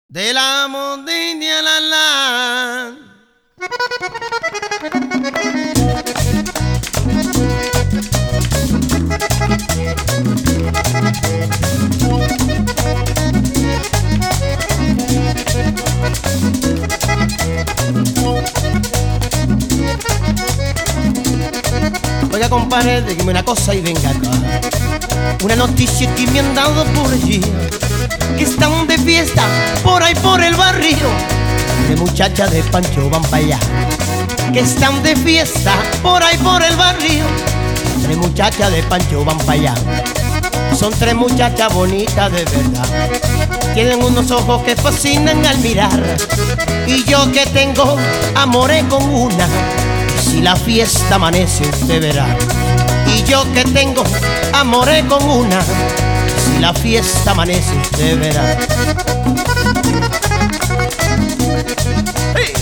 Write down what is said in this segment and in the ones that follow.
De la montaña la. Oiga, compadre, dígame una cosa y venga acá. Una noticia que me han dado por allí, que están de fiesta por ahí por el barrio. De muchachas de Pancho van para allá, que están de fiesta por ahí por el barrio. Tres muchachas de Pancho van para allá. Son tres muchachas bonitas de verdad. Tienen unos ojos que fascinan al mirar. Y yo que tengo amores con una, si la fiesta amanece usted verá. Y yo que tengo amores con una, si la fiesta amanece usted verá. ¡Hey!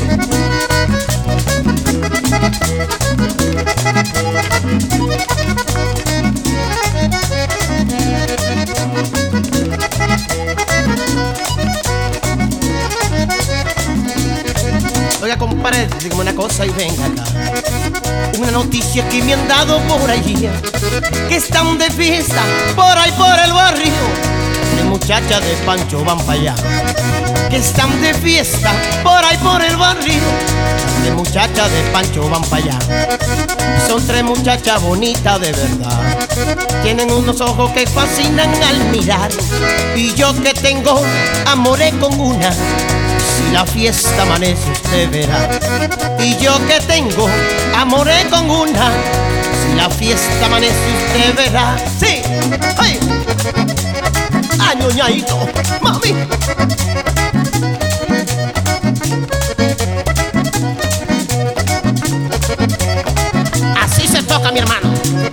Oiga, compadre, dígame una cosa y venga acá. Una noticia que me han dado por allí, que están de fiesta por ahí por el barrio. De muchachas de Pancho van para allá, que están de fiesta por ahí por el barrio. De muchachas de Pancho van para allá. Son tres muchachas bonitas de verdad. Tienen unos ojos que fascinan al mirar. Y yo que tengo amores con una, si la fiesta amanece usted verá. Y yo que tengo amores con una, si la fiesta amanece usted verá. Sí, ¡ay! ¡Ah, ñoñadito! ¡Mami! Así se toca, mi hermano.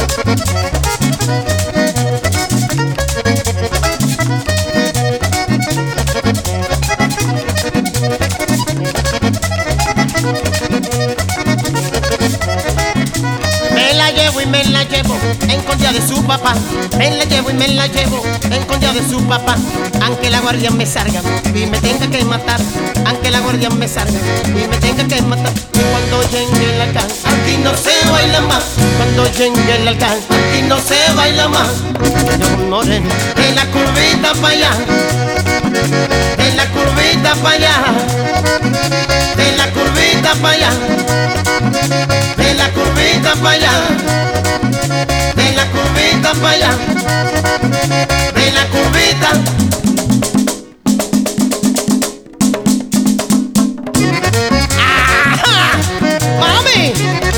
Me la llevo en contra de su papá. Me la llevo y me la llevo en contra de su papá. Aunque la guardia me salga y me tenga que matar, aunque la guardia me salga y me tenga que matar. Y cuando llegue el alcán, aquí no se baila más. Cuando llegue el alcán, aquí no se baila más. Yo moreno, de la curvita para allá, de la curvita para allá, de la curvita para allá, de la curvita para allá, de la curvita para allá, de la curvita. ¡Ajá! ¡Mami!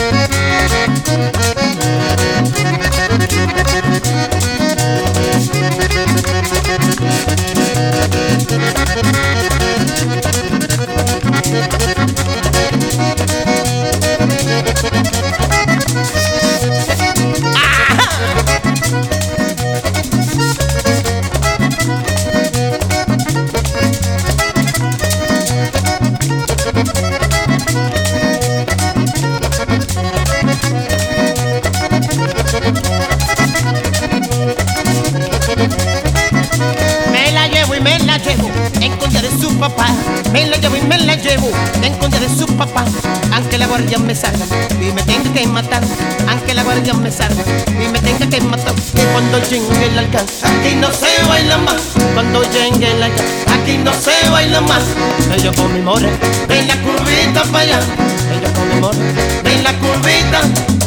Me la llevo y me la llevo en contra de su papá. Me la llevo y me la llevo en contra de su papá. Aunque la guardia me salga y me tenga que matar, aunque la guardia me salga y me tenga que matar. Y cuando llegue el alcán, aquí no se baila más. Cuando llegue el alcán, aquí no se baila más. Yo con mi more, de la curvita para allá. Yo con mi more, de la curvita.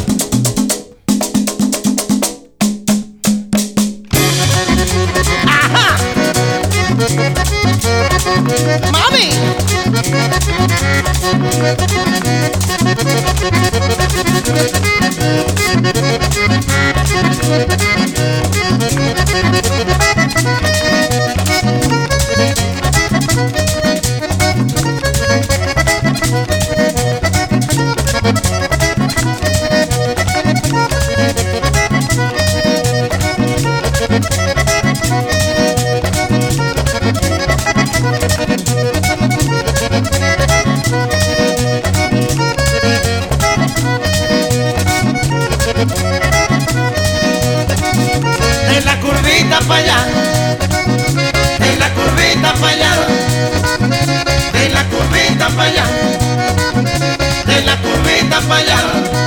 ¡Mami! anda pa' allá.